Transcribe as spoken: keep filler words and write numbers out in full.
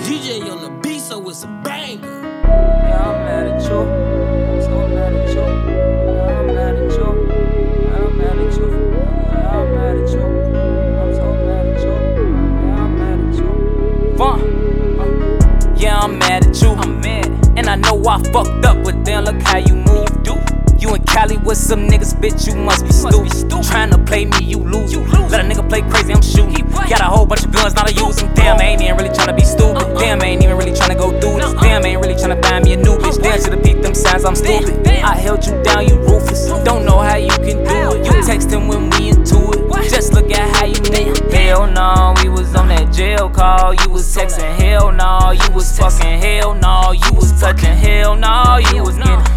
D J on the beat, so it's a banger. Yeah, I'm mad at you. I'm so mad at you. Yeah, I'm mad at you. Yeah, I'm mad at you. Yeah, I'm mad at you. I'm so mad at you. Yeah, I'm mad at you. Fun. Uh, yeah, I'm mad at you. I'm mad. And I know I fucked up, but then look how you move. You do. You in Cali with some niggas, bitch, you must be stupid. Tryna play me, you lose. you lose. Let a nigga play crazy, I'm shooting. Got a whole bunch of guns, now I use them. Damn, I ain't even really tryna be stupid. Damn, I ain't even really tryna go through this. Damn, I ain't really tryna find me a new bitch. Damn, should've peeped them signs, I'm stupid. I held you down, you ruthless. Don't know how you can do it. You texting when we into it. Just look at how you move. Hell no, we was on that jail call. You was texting, hell no. You was fucking, hell no. You was touching, hell no. You was getting